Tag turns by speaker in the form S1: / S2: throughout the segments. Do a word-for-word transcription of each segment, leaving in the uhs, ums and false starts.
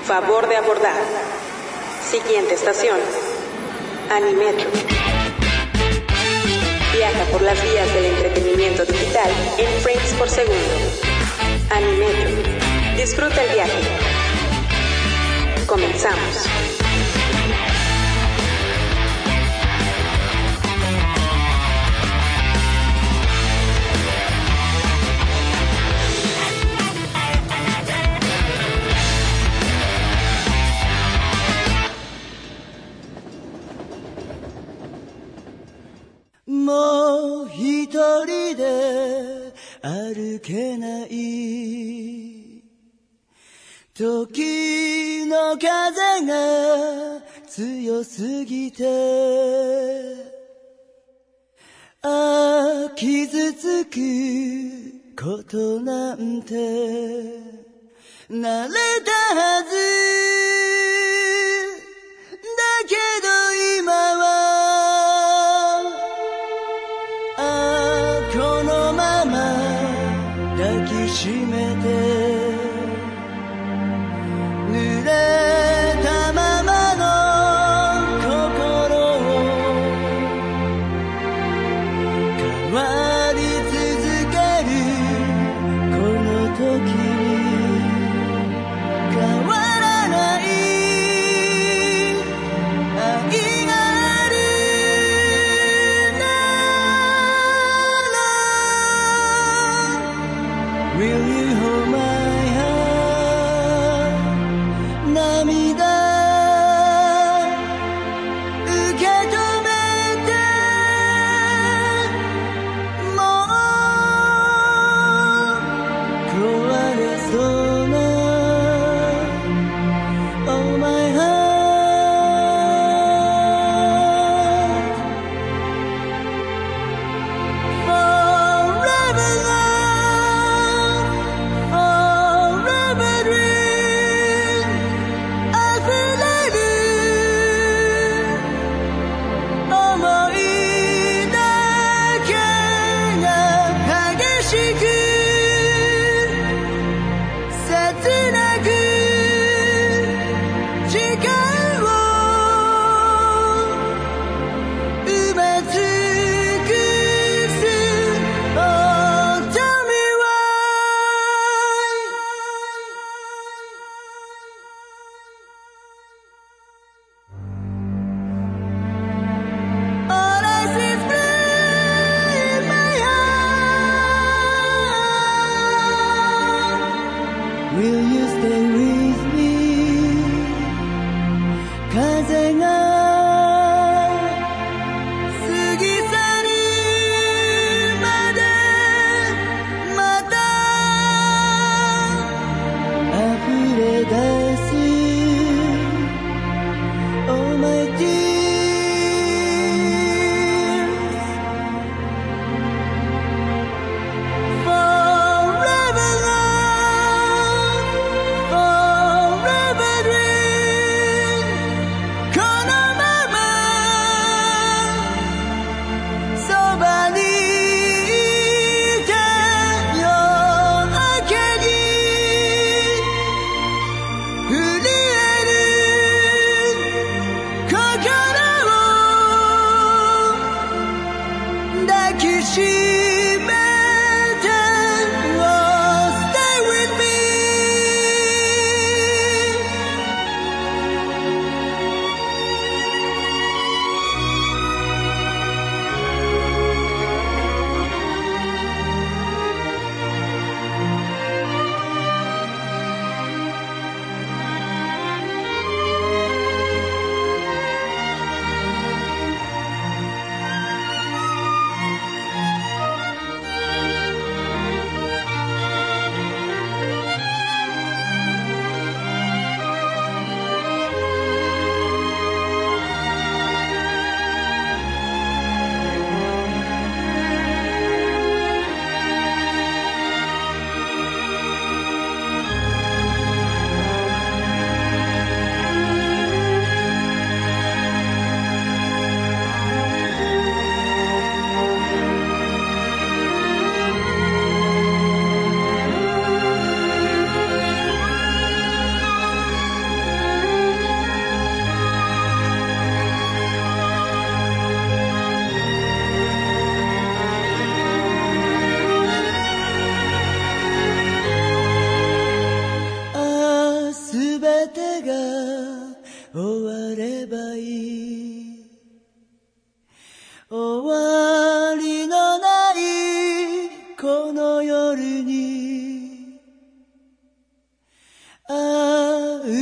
S1: Favor de abordar. Siguiente estación. Animetro. Viaja por las vías del entretenimiento digital en frames por segundo. Animetro. Disfruta el viaje. Comenzamos.
S2: Mo hito ri de aruke nai Toki no kaze ga tsuyo sugite Ah, kizutsuku koto nante nareta hazu Dakedo ima waこのまま抱きしめて濡れたままの心を変わり続けるこの時に変わらない愛がWill you hold my hand 涙受け止めてもう壊れそうな Oh my heart Will you stay with me 風が過ぎ去るまでまた溢れ出す Oh my dear Forever love, forever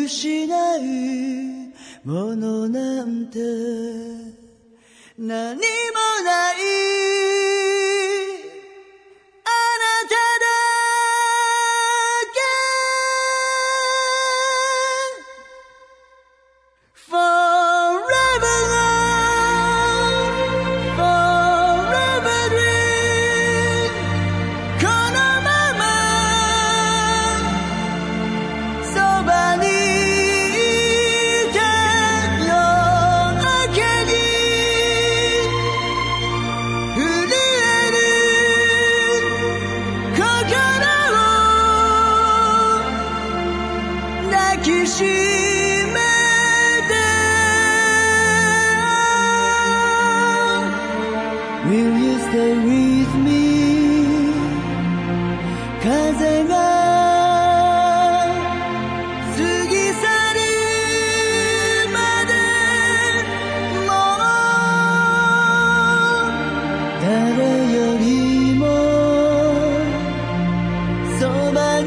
S2: 失うものなんて何もないあなただけ Forever love Forever dream このままそばにいて夜明けに震える心を抱きしめて Will you stay with me 風が過ぎ去るまでも誰よりもそばに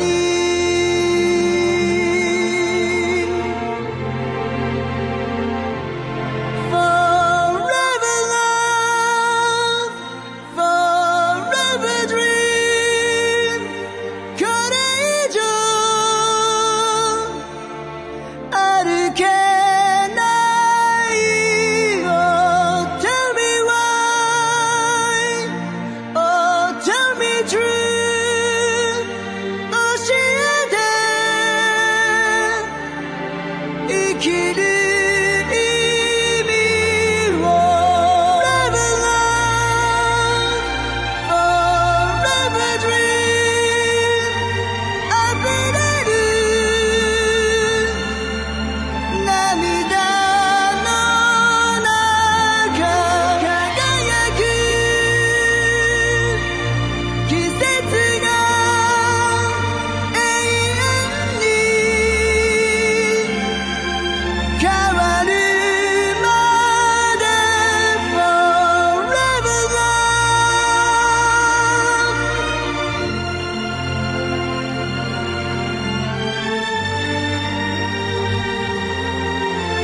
S2: Forever love Forever dream これ以上歩けない Oh tell me why Oh tell me true 教えて生きる意味を Forever love Forever dream 溢れる涙の中輝く季節が永遠に変わるまで Forever love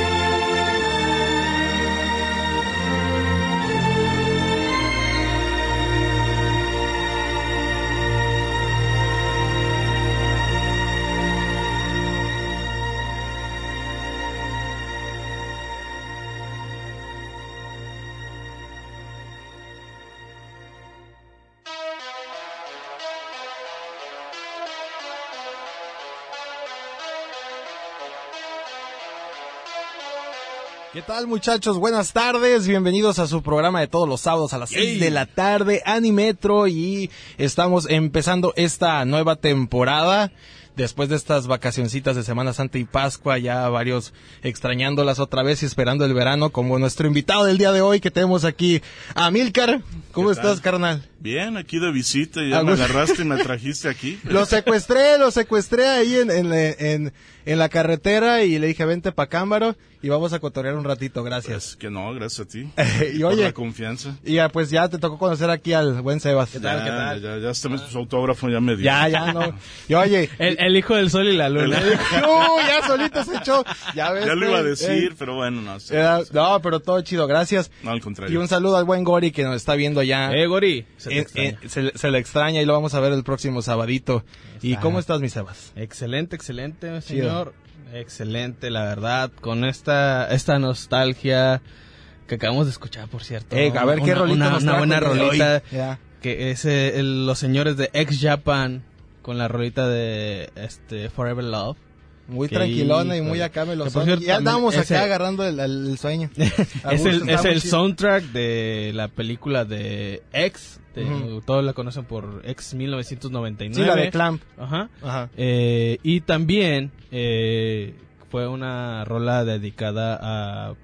S3: ¿Qué tal, muchachos? Buenas tardes, bienvenidos a su programa de todos los sábados a las seis de la tarde, Animetro, y estamos empezando esta nueva temporada. Después de estas vacacioncitas de Semana Santa y Pascua, ya varios extrañándolas otra vez y esperando el verano, como nuestro invitado del día de hoy, que tenemos aquí a Amílcar. ¿Cómo estás, carnal?
S4: Bien, aquí de visita, ya
S3: Ah,
S4: me
S3: bueno.
S4: agarraste y me trajiste aquí.
S3: Lo secuestré, lo secuestré ahí en, en, en, en la carretera y le dije, vente pa' Cámbaro y vamos a cotorrear un ratito, gracias.
S4: Pues que no, gracias a ti.
S3: y
S4: por
S3: oye,
S4: la confianza.
S3: y ya, pues ya te tocó conocer aquí al buen Sebas. ¿Qué
S4: Ya, ya, ya, ya hasta su autógrafo ya me dio.
S3: Ya, ya, no. Y oye,
S5: El, el hijo del sol y la luna.
S3: ¡Uh! Ya solito se echó. Ya ves.
S4: Ya lo iba a
S3: güey.
S4: decir,
S3: Ey.
S4: pero bueno, no sé.
S3: Era- no, pero todo chido, gracias.
S4: No, al
S3: Y
S4: contrario.
S3: un saludo al buen Gori que nos está viendo ya.
S5: Eh, Gori. Se te
S3: En-
S5: extraña.
S3: en- se, se le extraña y lo vamos a ver el próximo sabadito. ¿Y
S5: Está.
S3: cómo estás, mi Sebas?
S5: Excelente, excelente, señor. Excelente, la verdad. Con esta esta nostalgia que acabamos de escuchar, por cierto.
S3: Eh, a ver, ¿qué
S5: Una-
S3: rolita
S5: Una,
S3: nos
S5: una
S3: trajo
S5: buena
S3: el día de hoy?
S5: rolita.
S3: Ya.
S5: Que es eh, el- los señores de X Japan con la rolita de este Forever Love.
S3: Muy
S5: Que
S3: tranquilona y
S5: híjole.
S3: muy acá me lo
S5: Que por
S3: son.
S5: cierto,
S3: Ya andamos
S5: también
S3: acá
S5: ese-
S3: agarrando el, el- el sueño. A
S5: es
S3: gusto,
S5: el,
S3: está
S5: es
S3: muy
S5: el
S3: chido.
S5: soundtrack de la película de X. de-
S3: Ujú.
S5: Todos la conocen por X mil novecientos noventa y nueve.
S3: Sí, la de Clamp.
S5: Ajá.
S3: Ajá.
S5: Eh, y también eh, fue una rola dedicada a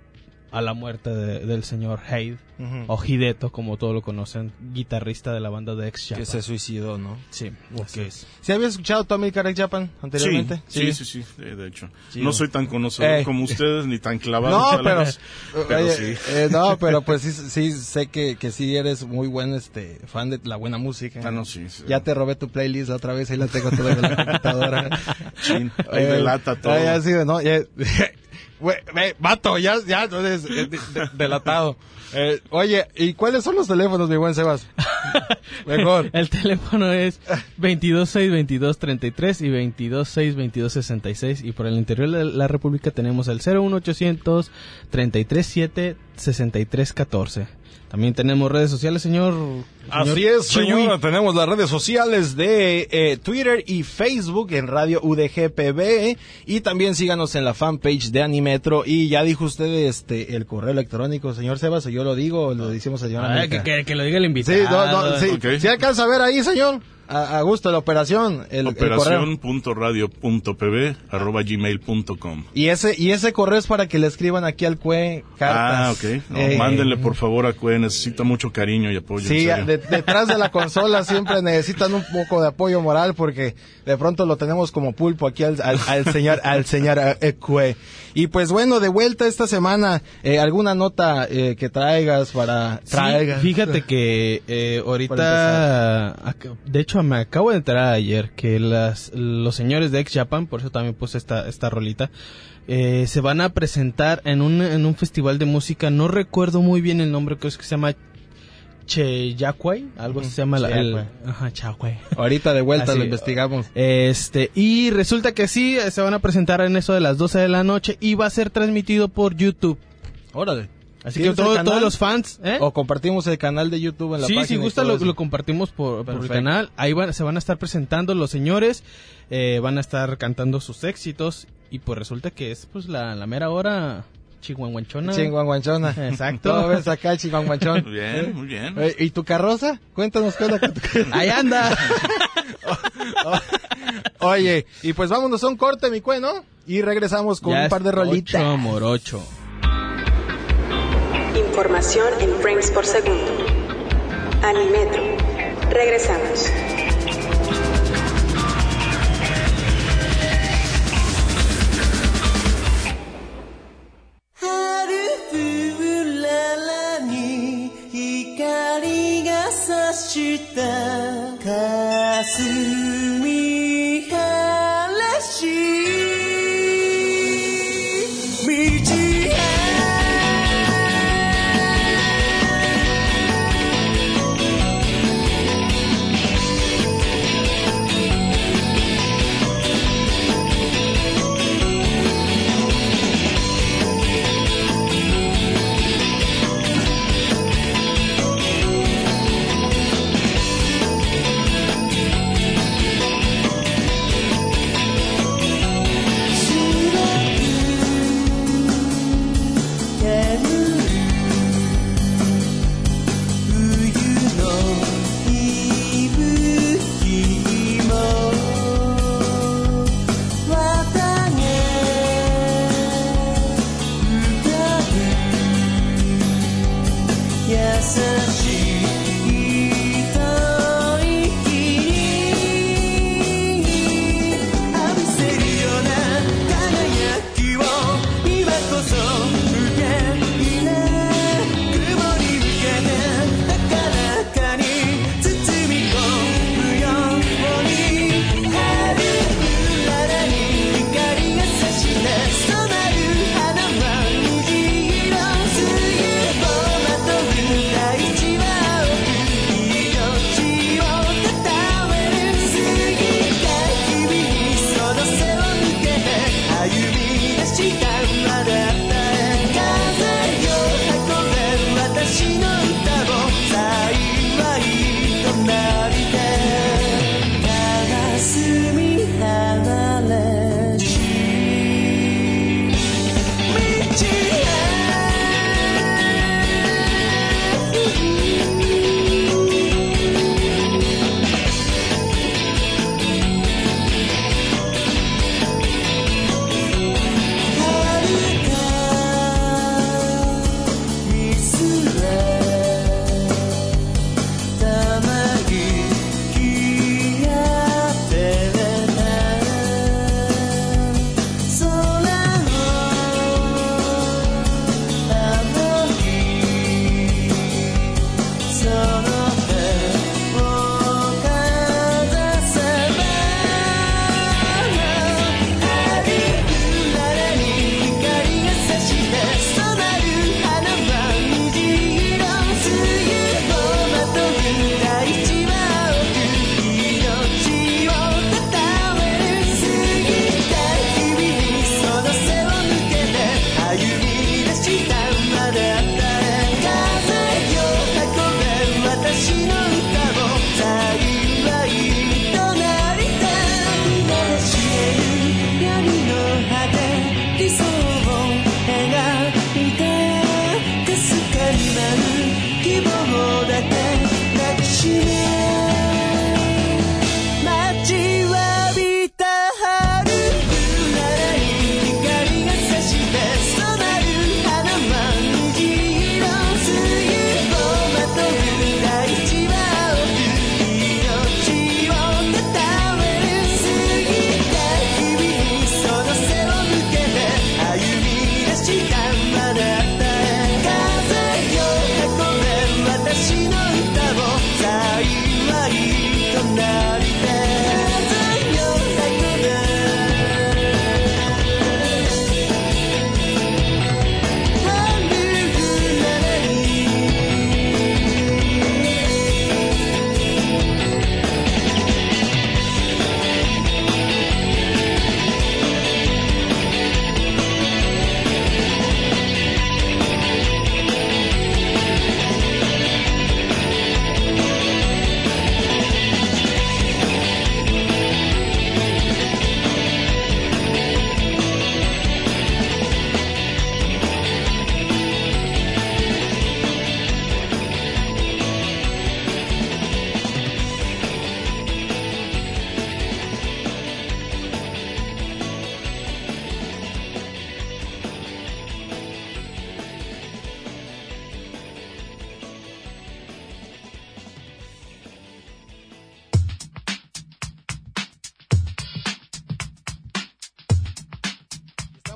S5: a la muerte de, del señor Hyde, uh-huh. o Hideto, como todos lo conocen, guitarrista de la banda de X Japan.
S3: Que se suicidó, ¿no?
S5: Sí,
S3: así es. ¿Sí habías escuchado tu Amica X Japan anteriormente?
S4: Sí, sí, sí, sí, sí de hecho. Sí, no soy tan conocedor eh. como ustedes, ni tan clavado.
S3: No, pero,
S4: pero
S3: oye,
S4: sí.
S3: Eh, no, pero pues sí, sí sé que, que sí eres muy buen este fan de la buena música.
S4: Ah, no, sí. sí.
S3: Ya te robé tu playlist otra vez, ahí la tengo toda en la computadora.
S4: Chin, ahí eh, delata todo.
S3: Ahí así, ¿no? Ya, Wey, wey, vato, ya, ya, entonces, de, de, delatado. Eh, oye, ¿y cuáles son los teléfonos, mi buen Sebas? Mejor.
S5: El teléfono es veintidós seis veintidós treinta y tres y veintidós seis veintidós sesenta y seis, y por el interior de la República tenemos el cero uno ochocientos treinta y tres siete sesenta y tres catorce. También tenemos redes sociales, señor. señor
S3: Así es, señor. Tenemos las redes sociales de eh, Twitter y Facebook en Radio U D G P B. Y también síganos en la fanpage de Animetro. Y ya dijo usted este el correo electrónico, señor Sebas, o yo lo digo, o lo decimos al señor
S5: ah, que, que, que lo diga el invitado.
S3: Sí, no, no, sí. Okay. ¿Sí alcanza a ver ahí, señor? A, a gusto, la operación. El,
S4: operación punto radio punto p b arroba gmail punto com.
S3: Y ese, y ese correo es para que le escriban aquí al Cue cartas.
S4: Ah, ok. No, eh, mándenle por favor a Cue, necesita mucho cariño y apoyo.
S3: Sí, de, detrás de la consola siempre necesitan un poco de apoyo moral porque de pronto lo tenemos como pulpo aquí al, al, al señor, al señor eh, Cue. Y pues bueno, de vuelta esta semana, eh, ¿alguna nota eh, que traigas para... Traigas?
S5: Sí, fíjate que eh, ahorita, de hecho me acabo de enterar ayer que las los señores de X Japan, por eso también puse esta, esta rolita, eh, se van a presentar en un, en un festival de música, no recuerdo muy bien el nombre, creo que se llama Cheyakwai, algo así se llama la, el, ajá, Chakwai.
S3: Ahorita de vuelta
S5: así,
S3: lo investigamos.
S5: Este, y resulta que sí, se van a presentar en eso de las doce de la noche y va a ser transmitido por YouTube.
S3: Órale.
S5: Así que todo, todos los fans, ¿eh?
S3: O compartimos el canal de YouTube en la
S5: sí,
S3: página.
S5: Sí, si gusta lo, lo compartimos por, por el canal. Ahí van, se van a estar presentando los señores, eh, van a estar cantando sus éxitos y pues resulta que es pues la, la mera hora chihuahuanchona.
S3: Chihuahuanchona.
S5: Exacto.
S3: Todo ves acá el chihuahuanchón.
S4: Muy bien, muy bien.
S3: Eh, ¿Y tu carroza? Cuéntanos qué onda con tu carroza.
S5: Ahí anda.
S3: Oye, y pues vámonos a un corte, mi Cue, ¿no? Y regresamos con
S5: ya
S3: un par de rolitas.
S5: Ocho, morocho.
S1: Información en frames por segundo. Animetro. Regresamos.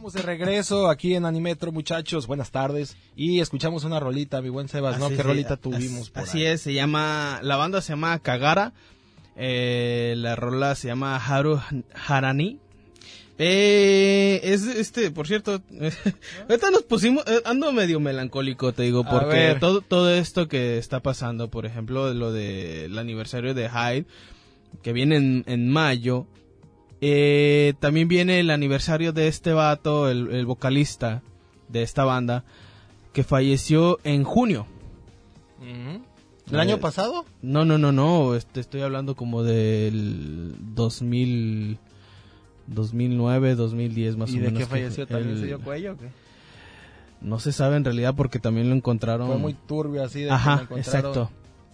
S3: Estamos de regreso aquí en Animetro, muchachos. Buenas tardes. Y escuchamos una rolita, mi buen Sebas, ¿no?
S5: Así,
S3: ¿Qué
S5: sí,
S3: rolita
S5: así,
S3: tuvimos por
S5: Así
S3: ahí?
S5: es, se llama, la banda se llama Kagara, eh, la rola se llama Haru Harani. Eh, es este, por cierto, ahorita nos pusimos, eh, ando medio melancólico, te digo, porque todo, todo esto que está pasando, por ejemplo, lo del aniversario de Hyde, que viene en, en mayo, eh, también viene el aniversario de este vato, el, el vocalista de esta banda, que falleció en junio.
S3: Uh-huh. ¿El eh, año pasado?
S5: No, no, no, no, este, estoy hablando como del dos mil... dos mil nueve, dos mil diez más o menos.
S3: ¿Y de qué falleció? ¿También el... se dio cuello o qué?
S5: No se sabe en realidad porque también lo encontraron...
S3: Fue muy turbio así. De
S5: Ajá,
S3: que
S5: exacto.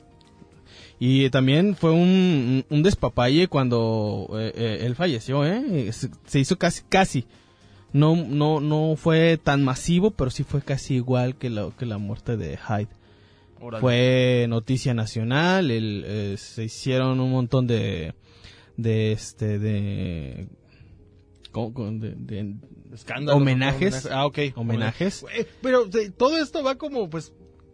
S5: Y también fue un, un despapalle cuando eh, eh, él falleció, ¿eh? Se, se hizo casi, casi. No, no, no fue tan masivo, pero sí fue casi igual que la, que la muerte de Hyde. Órale. Fue noticia nacional, el, eh, se hicieron un montón de... de este, de... De, de
S3: escándalos,
S5: homenajes,
S3: ah, ok,
S5: homenajes.
S3: Pero de, todo esto va como, pues,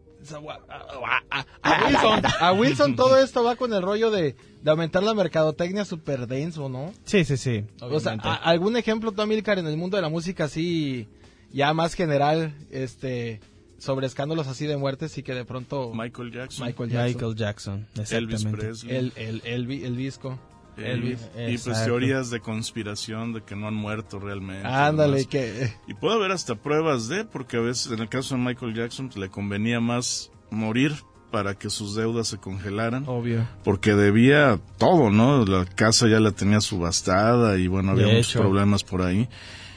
S3: a, a, a, Wilson, a Wilson todo esto va con el rollo de, de aumentar la mercadotecnia super denso, ¿no?
S5: Sí, sí, sí.
S3: O sea, a, algún ejemplo, tú, Amílcar, en el mundo de la música así, ya más general, este, sobre escándalos así de muertes y que de pronto
S4: Michael Jackson,
S3: Michael Jackson,
S5: Michael Jackson,
S4: Elvis Presley,
S3: el el el, el, el disco.
S4: Elvis. Y pues teorías de conspiración de que no han muerto realmente.
S3: Ándale, que...
S4: Y puede haber hasta pruebas de, porque a veces en el caso de Michael Jackson pues, le convenía más morir para que sus deudas se congelaran.
S3: Obvio.
S4: Porque debía todo, ¿no? La casa ya la tenía subastada y bueno, había muchos problemas por ahí.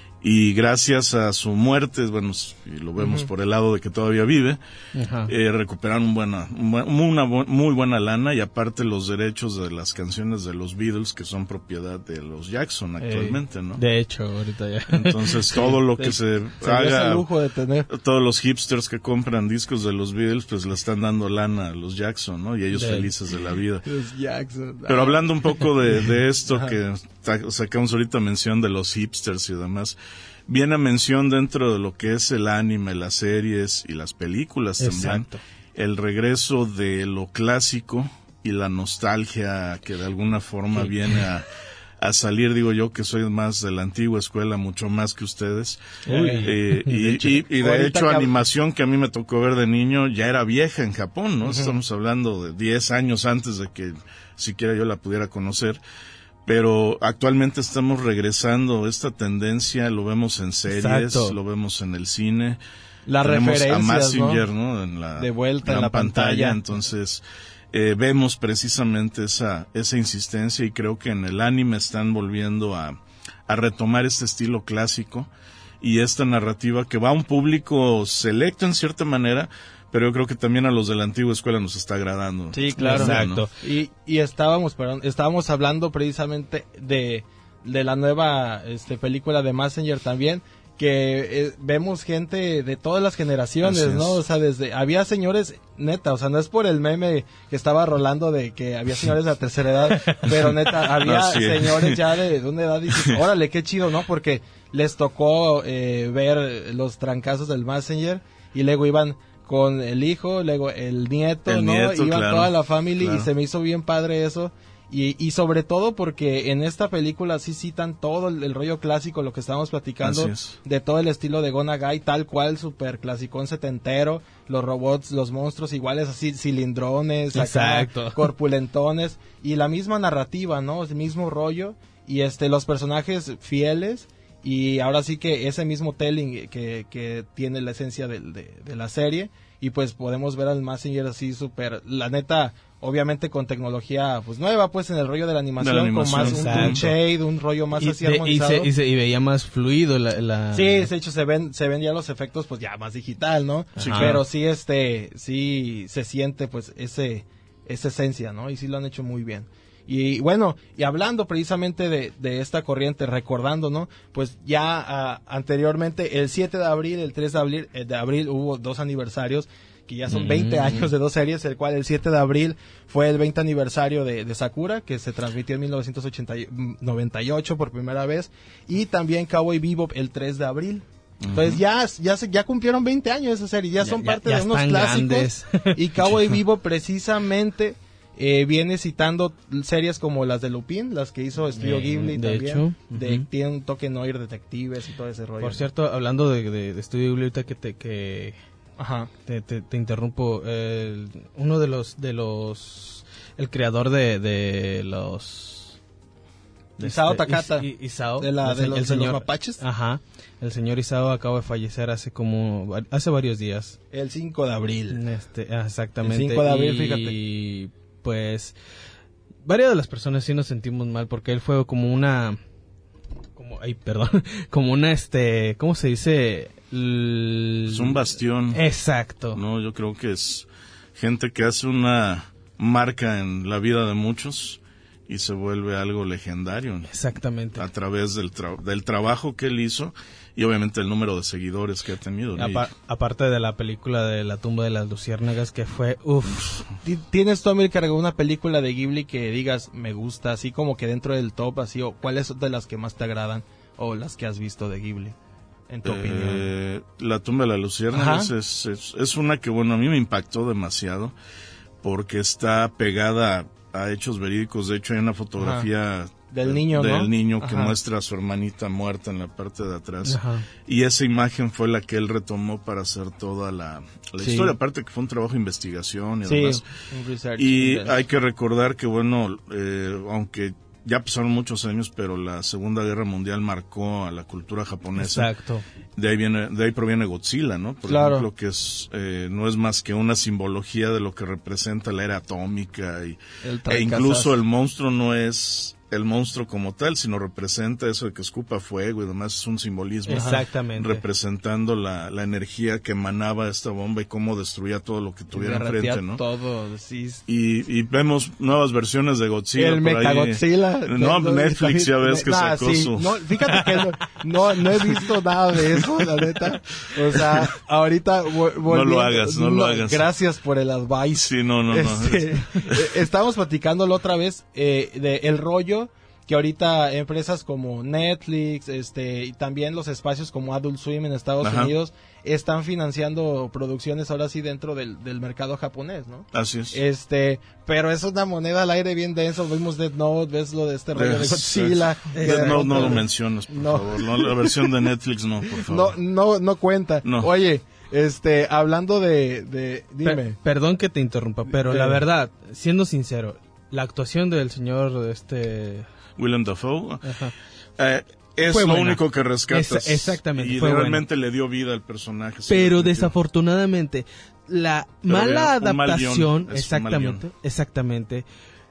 S4: Y gracias a su muerte, bueno, y lo vemos uh-huh. por el lado de que todavía vive, uh-huh. eh, recuperaron buena, una muy buena lana y aparte los derechos de las canciones de los Beatles que son propiedad de los Jackson actualmente, ¿no?
S5: De hecho, ahorita ya.
S4: Entonces todo lo que se,
S3: se
S4: haga,
S3: lujo de tener.
S4: Todos los hipsters que compran discos de los Beatles, pues le están dando lana a los Jackson, ¿no? Y ellos de, felices de la vida.
S3: Los Jackson.
S4: Pero hablando un poco de, de esto uh-huh. que sacamos ahorita mención de los hipsters y demás, viene a mención dentro de lo que es el anime, las series y las películas también.
S5: Exacto.
S4: El regreso de lo clásico y la nostalgia que de alguna forma sí. viene a, a salir, digo yo que soy más de la antigua escuela, mucho más que ustedes.
S5: Uy.
S4: Eh, y, de hecho, y, y de hecho animación que a mí me tocó ver de niño ya era vieja en Japón, ¿no? Uh-huh. Estamos hablando de diez años antes de que siquiera yo la pudiera conocer. Pero actualmente estamos regresando a esta tendencia, lo vemos en series, Exacto. lo vemos en el cine.
S3: La referencia,
S4: a Mazinger, ¿no? ¿no? En la
S3: de vuelta
S4: en
S3: la pantalla.
S4: pantalla. Entonces, eh, vemos precisamente esa esa insistencia y creo que en el anime están volviendo a, a retomar este estilo clásico y esta narrativa que va a un público selecto en cierta manera, pero yo creo que también a los de la antigua escuela nos está agradando.
S3: Sí, claro.
S5: Exacto.
S3: ¿No? Y, y estábamos, perdón, estábamos hablando precisamente de, de la nueva este, película de Messenger también, que eh, vemos gente de todas las generaciones, ¿no? O sea, desde, había señores, neta, o sea, no es por el meme que estaba rolando de que había señores de la tercera edad, pero neta, había no, sí. señores ya de, de una edad y dices, órale, qué chido, ¿no? Porque les tocó eh, ver los trancazos del Messenger y luego iban con el hijo, luego el nieto,
S4: el
S3: ¿no?
S4: Nieto,
S3: Iban
S4: claro,
S3: toda la familia
S4: claro.
S3: y se me hizo bien padre eso. Y, y sobre todo porque en esta película sí citan todo el, el rollo clásico, lo que estábamos platicando, de todo el estilo de Go Nagai, tal cual, super clasicón setentero, los robots, los monstruos iguales, así cilindrones,
S5: Exacto.
S3: acá, corpulentones, y la misma narrativa, ¿no? El mismo rollo, y este los personajes fieles, y ahora sí que ese mismo telling que, que tiene la esencia de, de, de la serie, y pues podemos ver al Messenger así súper, la neta, obviamente con tecnología pues nueva, pues en el rollo de la animación,
S4: de la animación
S3: con más un, un shade, un rollo más
S5: y,
S3: así
S5: de,
S3: armonizado.
S5: Y, se, y, se, y veía más fluido la, la...
S3: Sí, de hecho se ven se ven ya los efectos pues ya más digital, ¿no?
S5: Sí,
S3: pero sí este sí se siente pues ese esa esencia, ¿no? Y sí lo han hecho muy bien. Y bueno, y hablando precisamente de, de esta corriente, recordando, ¿no? Pues ya uh, anteriormente, el siete de abril, el tres de abril, eh, de abril hubo dos aniversarios, que ya son veinte años de dos series, el cual el siete de abril fue el veinte aniversario de, de Sakura, que se transmitió en mil novecientos noventa y ocho por primera vez, y también Cowboy Bebop el tres de abril. Entonces uh-huh. ya ya se, ya cumplieron veinte años esa serie, ya, ya son parte ya, ya de unos clásicos. Y Cowboy Bebop precisamente eh, viene citando series como las de Lupin, las que hizo Studio Ghibli de también, hecho, uh-huh. de, tiene un toque noir, detectives y todo ese rollo.
S5: Por cierto, hablando de, de, de Studio Ghibli, ahorita que te que Ajá. Te, te, te interrumpo, el, uno de los de los el creador de, de los
S3: de Isao este, Takahata
S5: Is, Isao
S3: de, la, de, el, los, el señor, de los mapaches.
S5: Ajá. El señor Isao acaba de fallecer hace como hace varios días.
S3: El cinco de abril.
S5: Este, exactamente.
S3: El cinco de abril,
S5: y,
S3: fíjate.
S5: Y pues varias de las personas sí nos sentimos mal porque él fue como una como ay, perdón, como una este, ¿cómo se dice? L...
S4: Es un bastión.
S5: Exacto.
S4: No, yo creo que es gente que hace una marca en la vida de muchos y se vuelve algo legendario.
S5: Exactamente.
S4: A través del, tra- del trabajo que él hizo y obviamente el número de seguidores que ha tenido.
S5: Apa- aparte de la película de La tumba de las luciérnagas, que fue uff.
S3: ¿Tienes tú, Amilcar, alguna película de Ghibli que digas me gusta, así como que dentro del top, así, o cuáles son de las que más te agradan o las que has visto de Ghibli? En tu
S4: eh,
S3: opinión.
S4: La tumba de las luciérnagas es, es, es una que, bueno, a mí me impactó demasiado porque está pegada a hechos verídicos. De hecho, hay una fotografía
S3: Ajá. del niño,
S4: del
S3: ¿no?
S4: niño que
S3: Ajá.
S4: muestra a su hermanita muerta en la parte de atrás.
S5: Ajá.
S4: Y esa imagen fue la que él retomó para hacer toda la, la
S3: sí.
S4: historia. Aparte que fue un trabajo de investigación y
S3: sí,
S4: demás.
S3: un research.
S4: Y hay que recordar que, bueno, eh, aunque ya pasaron muchos años, pero la Segunda Guerra Mundial marcó a la cultura japonesa.
S5: Exacto.
S4: De ahí viene, de ahí proviene Godzilla, ¿no? Por
S3: claro.
S4: ejemplo, que es eh, no es más que una simbología de lo que representa la era atómica y e incluso el monstruo no es el monstruo como tal, sino representa eso de que escupa fuego y demás, es un simbolismo.
S5: Exactamente.
S4: Representando la, la energía que emanaba esta bomba y cómo destruía todo lo que tuviera enfrente, ¿no?
S3: todo, sí.
S4: Y, y vemos nuevas versiones de Godzilla.
S3: El Mechagodzilla.
S4: No, no, Netflix ya ves que nah, sacó
S3: sí.
S4: su...
S3: No, fíjate que no, no, no he visto nada de eso, la neta. O sea, ahorita...
S4: No lo hagas, no, no lo hagas.
S3: Gracias por el advice.
S4: Sí, no, no,
S3: este, no. Estábamos platicándolo otra vez eh, de el rollo que ahorita empresas como Netflix, este, y también los espacios como Adult Swim en Estados Ajá. Unidos están financiando producciones ahora sí dentro del, del mercado japonés, ¿no?
S4: Así es.
S3: Este, pero es una moneda al aire bien denso. Vimos Death Note, ves lo de este rollo de Godzilla.
S4: Death Note no lo menciones, por no. favor. No, la versión de Netflix no, por favor.
S3: No, no, no cuenta.
S4: No.
S3: Oye, este, hablando de, de, dime.
S5: Per, perdón que te interrumpa, pero sí. La verdad, siendo sincero, la actuación del señor, este...
S4: Willem Dafoe, eh, es fue lo buena. Único que rescatas.
S5: Esa, exactamente.
S4: Y
S5: fue
S4: realmente
S5: buena.
S4: Le dio vida al personaje.
S5: Pero desafortunadamente, la
S4: Pero
S5: mala
S4: un
S5: adaptación, exactamente, exactamente,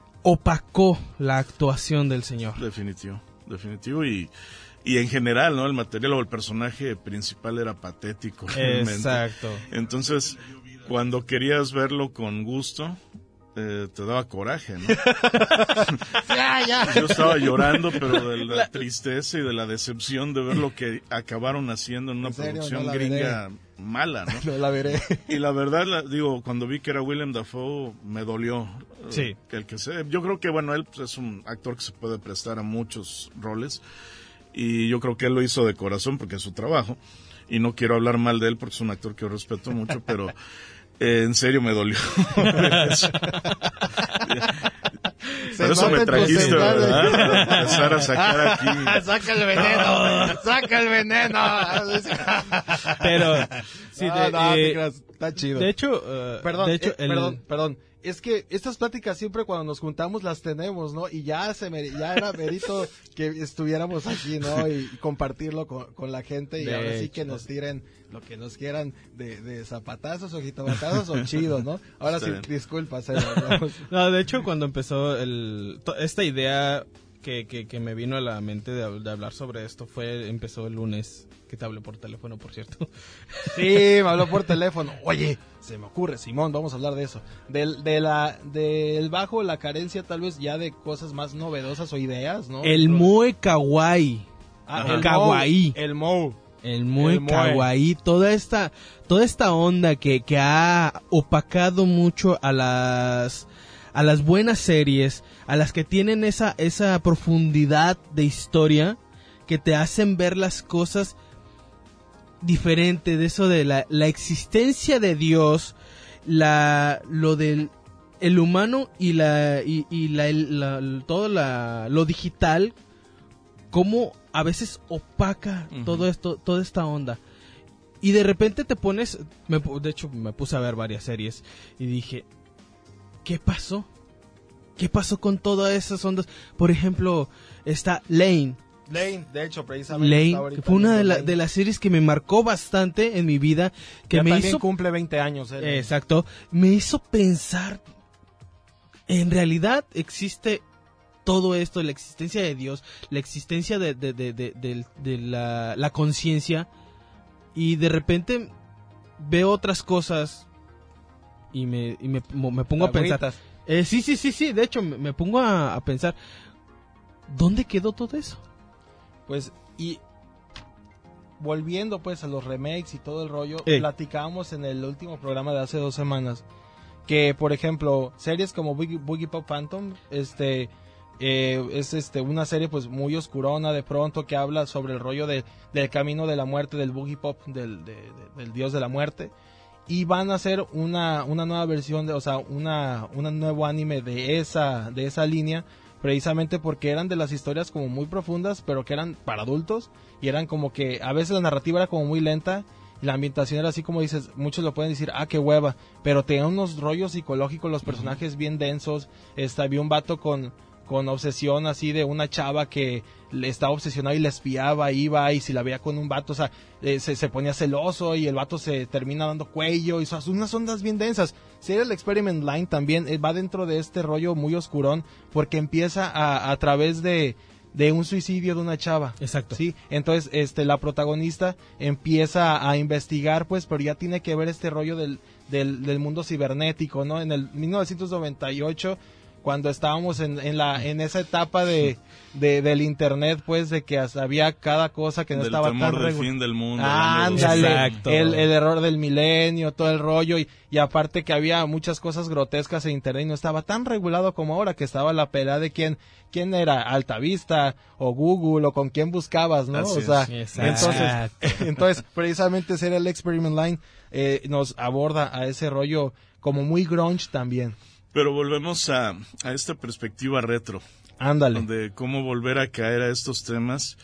S5: opacó la actuación del señor.
S4: Definitivo, definitivo y... Y en general, ¿no? El material o el personaje principal era patético. Realmente.
S5: Exacto.
S4: Entonces, cuando querías verlo con gusto... Eh, te daba coraje, ¿no?
S3: ya, ya.
S4: Yo estaba llorando, pero de la tristeza y de la decepción de ver lo que acabaron haciendo en una ¿En serio? producción no gringa veré. Mala, ¿no?
S3: No la veré.
S4: Y la verdad, la, digo, cuando vi que era Willem Dafoe, me dolió.
S5: Sí.
S4: Que el que se, yo creo que, bueno, él pues, es un actor que se puede prestar a muchos roles. Y yo creo que él lo hizo de corazón porque es su trabajo. Y no quiero hablar mal de él porque es un actor que yo respeto mucho, pero... Eh, en serio me dolió. Por eso me trajiste, ¿verdad? Para empezar a sacar aquí.
S3: Saca el veneno, saca el veneno.
S5: Pero, sí, de,
S3: no, no,
S5: eh,
S3: está chido.
S5: De hecho, uh,
S3: perdón,
S5: de hecho,
S3: eh,
S5: el...
S3: perdón, perdón. Es que estas pláticas siempre cuando nos juntamos las tenemos, ¿no? Y ya se me, ya era merito que estuviéramos aquí, ¿no? Y, y compartirlo con, con la gente y de ahora hecho. Sí que nos tiren lo que nos quieran de, de zapatazos o jitomatazos o chidos, ¿no? Ahora sí, sí disculpas. Eh,
S5: no, de hecho cuando empezó el esta idea que, que, que me vino a la mente de, de hablar sobre esto fue, empezó el lunes, que te hablé por teléfono, por cierto.
S3: Sí, me habló por teléfono. Oye, se me ocurre, Simón, vamos a hablar de eso. Del, de la, del bajo, la carencia tal vez ya de cosas más novedosas o ideas, ¿no?
S5: El Moe Kawaii.
S3: Ah, el
S5: Kawaii.
S3: Mo, el Mo.
S5: El moe
S3: El moe.
S5: kawaii, toda esta, toda esta onda que, que ha opacado mucho a las, a las buenas series, a las que tienen esa, esa profundidad de historia, que te hacen ver las cosas diferente, de eso de la, la existencia de Dios, la, lo del, el humano y la, y, y la, la, la todo la, lo digital, cómo a veces opaca uh-huh. todo esto, toda esta onda. Y de repente te pones, me, de hecho me puse a ver varias series y dije, ¿qué pasó? ¿Qué pasó con todas esas ondas? Por ejemplo, está Lane.
S3: Lane, de hecho, precisamente.
S5: Lane, que fue una de, la, de las series que me marcó bastante en mi vida. Que
S3: ya
S5: me
S3: también
S5: hizo,
S3: cumple veinte años. Eh,
S5: exacto. Me hizo pensar, en realidad existe todo esto, la existencia de Dios, la existencia de, de, de, de, de, de la, la conciencia, y de repente veo otras cosas y me, y me, me pongo a pensar. Eh, sí, sí, sí, sí, de hecho me, me pongo a, a pensar, ¿dónde quedó todo eso?
S3: Pues, y volviendo pues a los remakes y todo el rollo,
S5: eh.
S3: platicábamos en el último programa de hace dos semanas que, por ejemplo, series como Boogie, Boogie Pop Phantom, este... Eh, es este una serie pues muy oscurona de pronto, que habla sobre el rollo de, del camino de la muerte, del boogie pop, del, de, de, del dios de la muerte, y van a hacer una, una nueva versión de, o sea, una, una nuevo anime de esa, de esa línea, precisamente porque eran de las historias como muy profundas, pero que eran para adultos, y eran como que a veces la narrativa era como muy lenta, y la ambientación era así como dices, muchos lo pueden decir, ah, qué hueva, pero tenía unos rollos psicológicos, los personajes bien densos. Este, había un vato con con obsesión así de una chava que le estaba obsesionada y le espiaba, iba, y si la veía con un vato, o sea, eh, se, se ponía celoso, y el vato se termina dando cuello, y son unas ondas bien densas. Serial Experiment Line también eh, va dentro de este rollo muy oscurón, porque empieza a, a través de, de un suicidio de una chava.
S5: Exacto.
S3: Sí, entonces este la protagonista empieza a investigar, pues, pero ya tiene que ver este rollo del, del, del mundo cibernético, ¿no? En el mil novecientos noventa y ocho, cuando estábamos en, en la en esa etapa de, de del internet, pues, de que había cada cosa que no
S4: del
S3: estaba
S4: temor
S3: tan
S4: del
S3: regu-
S4: fin del mundo.
S3: Ándale, el, el error del milenio, todo el rollo, y, y aparte que había muchas cosas grotescas en internet y no estaba tan regulado como ahora, que estaba la pelea de quién quién era, Altavista o Google, o con quién buscabas, ¿no?
S4: Así
S3: o sea,
S4: es.
S3: entonces entonces precisamente Serial Experiment Line eh, nos aborda a ese rollo como muy grunge también.
S4: Pero volvemos a, a esta perspectiva retro.
S3: Ándale.
S4: De cómo volver a caer a estos temas.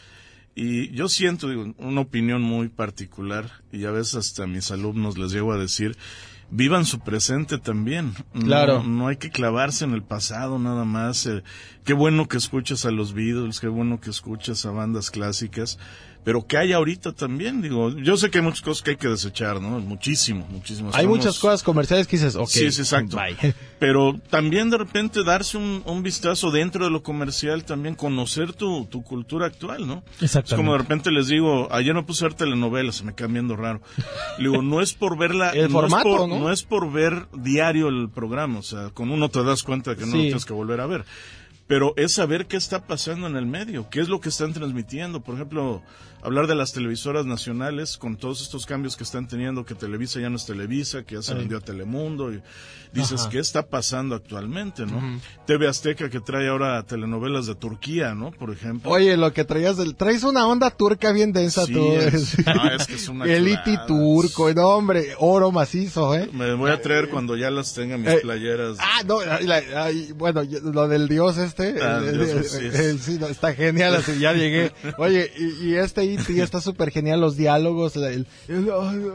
S4: Y yo siento, digo, una opinión muy particular, y a veces hasta a mis alumnos les llego a decir, vivan su presente también.
S3: Claro.
S4: No, no hay que clavarse en el pasado nada más. Eh, qué bueno que escuchas a los Beatles, qué bueno que escuchas a bandas clásicas, pero que hay ahorita también, digo, yo sé que hay muchas cosas que hay que desechar, ¿no? Muchísimo, muchísimo.
S3: Hay
S4: Estamos...
S3: muchas cosas comerciales que dices, ok.
S4: Sí, sí, exacto.
S3: Bye.
S4: Pero también de repente darse un, un vistazo dentro de lo comercial, también conocer tu, tu cultura actual, ¿no?
S5: Exactamente.
S4: Es como de repente les digo, ayer me puse a ver telenovelas, se me queda viendo raro. Le digo, no es por verla,
S3: el
S4: no,
S3: formato,
S4: es por,
S3: ¿no?
S4: no es por ver diario el programa, o sea, con uno te das cuenta que no
S3: Sí.
S4: lo tienes que volver a ver. Pero es saber qué está pasando en el medio, qué es lo que están transmitiendo. Por ejemplo, hablar de las televisoras nacionales con todos estos cambios que están teniendo, que Televisa ya no es Televisa, que ya se
S3: Ay.
S4: vendió a Telemundo, y dices,
S3: Ajá.
S4: ¿qué está pasando actualmente, no?
S3: Ujú.
S4: T V Azteca, que trae ahora telenovelas de Turquía, ¿no? Por ejemplo.
S3: Oye, lo que traías del, traes una onda turca bien densa,
S4: Sí,
S3: tú.
S4: es- no, es que es una
S3: El
S4: chulada.
S3: iti turco, no, hombre, oro macizo, ¿eh?
S4: Me voy a traer cuando ya las tenga mis
S3: Eh,
S4: playeras.
S3: Ah, no, ay, la- ay, bueno, yo- lo del dios este,
S4: Ah,
S3: el-
S4: Dios,
S3: el-
S4: sí.
S3: el- sí, no, está genial, así ya llegué. Oye, y, y este I T está súper genial, los diálogos, el, el-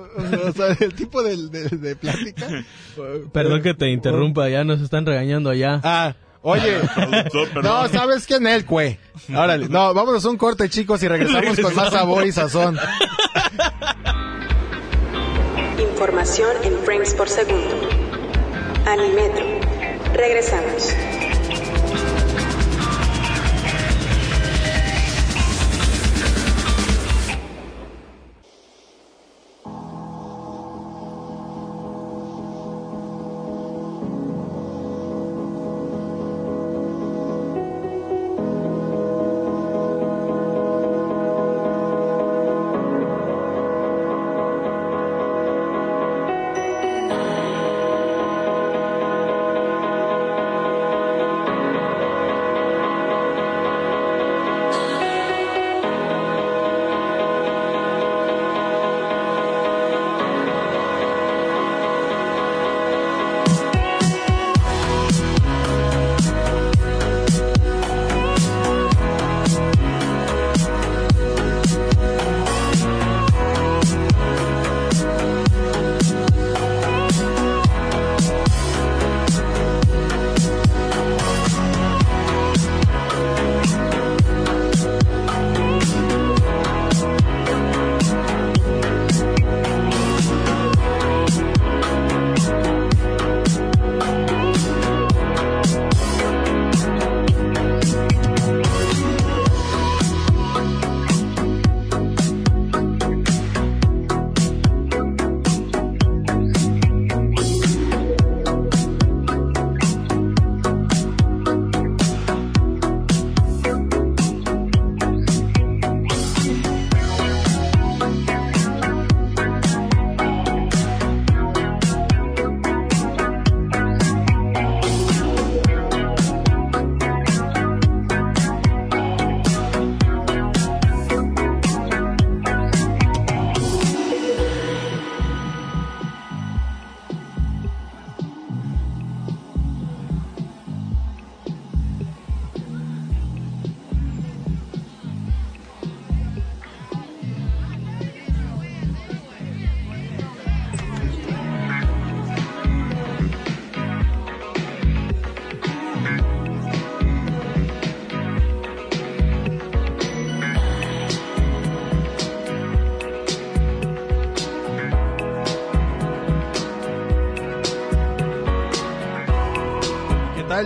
S3: o sea, el tipo de, de, de plática.
S5: Perdón que te interrumpa, ya nos están regañando allá.
S3: Ah, oye,
S4: Productor, perdón.
S3: no, ¿sabes quién es el cue? Órale, no, vámonos a un corte, chicos, y regresamos con más sabor y sazón.
S1: Información en frames por segundo. Animetro. Regresamos.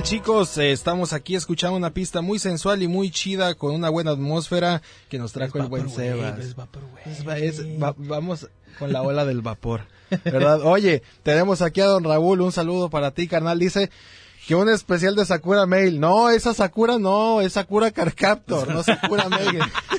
S3: tal, chicos? Eh, estamos aquí escuchando una pista muy sensual y muy chida con una buena atmósfera que nos trajo el buen Sebas.
S5: Es Vaporwave.
S3: Es va- es- va- vamos con la ola del vapor, ¿verdad? Oye, tenemos aquí a don Raúl, un saludo para ti, carnal. Dice que un especial de Sakura Mail. No, esa Sakura no, es Sakura Carcaptor, no Sakura Mail.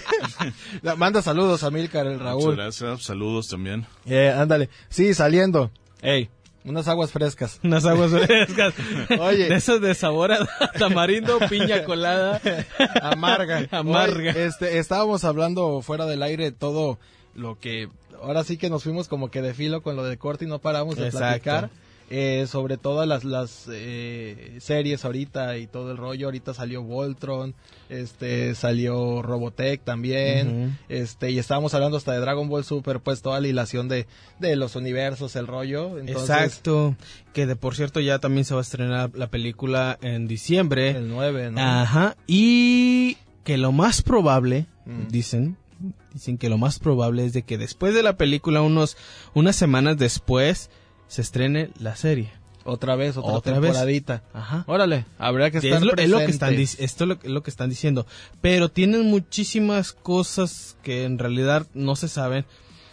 S3: La- Manda saludos a Milcar, el Raúl.
S4: Muchas gracias, saludos también.
S3: Eh, ándale, sí, saliendo. Ey, unas aguas frescas.
S5: Unas aguas frescas.
S3: Oye.
S5: De esas de sabor a tamarindo, piña colada.
S3: Amarga.
S5: Amarga.
S3: Oye, este, estábamos hablando fuera del aire todo lo que... Ahora sí que nos fuimos como que de filo con lo de corte y no paramos de
S5: Exacto.
S3: platicar. Eh, sobre todas las, las eh, series ahorita y todo el rollo. Ahorita salió Voltron, este, salió Robotech también,
S5: Ujú.
S3: este, y estábamos hablando hasta de Dragon Ball Super, pues toda la hilación de, de los universos, el rollo. Entonces,
S5: Exacto. Que de por cierto ya también se va a estrenar la película en diciembre.
S3: el nueve, ¿no?
S5: Ajá. Y que lo más probable,
S3: Mm.
S5: dicen, dicen que lo más probable es de que después de la película, unos, unas semanas después, se estrene la serie.
S3: Otra vez, otra,
S5: Otra vez.
S3: temporadita.
S5: Ajá.
S3: Órale, habrá que
S5: Sí,
S3: estar
S5: es, lo, es lo que
S3: presente.
S5: están dic- esto es lo, es lo que están diciendo, pero tienen muchísimas cosas que en realidad no se saben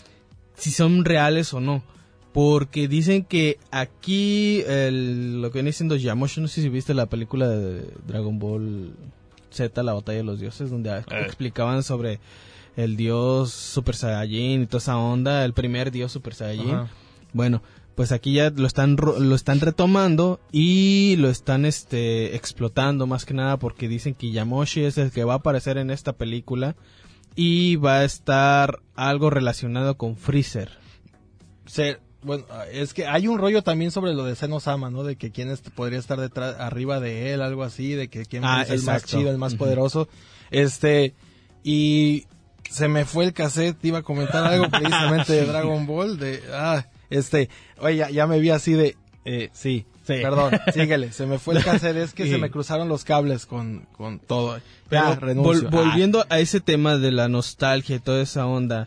S5: si son reales o no, porque dicen que aquí el- lo que viene siendo Yamoshi, no sé si viste la película de Dragon Ball Z, la batalla de los dioses, donde
S4: Eh.
S5: explicaban sobre el dios Super Saiyajin y toda esa onda, el primer dios Super Saiyajin.
S3: Ajá.
S5: Bueno, pues aquí ya lo están ro- lo están retomando y lo están este explotando más que nada porque dicen que Yamoshi es el que va a aparecer en esta película y va a estar algo relacionado con Freezer.
S3: Se- bueno, es que hay un rollo también sobre lo de Zeno-sama, ¿no? De que quién est- podría estar detrás, arriba de él, algo así, de que quién
S5: Ah,
S3: es el más
S5: exacto.
S3: chido, el más
S5: Ujú.
S3: poderoso. Este, y se me fue el cassette, iba a comentar algo precisamente de Dragon Ball, de, ah, este, oye, ya, ya me vi así de, eh, sí,
S5: Sí.
S3: perdón, síguele, se me fue el cassette, es que
S5: Sí.
S3: se me cruzaron los cables con, con todo. Ya,
S5: Pero
S3: renuncio.
S5: vol- volviendo a ese tema de la nostalgia y toda esa onda,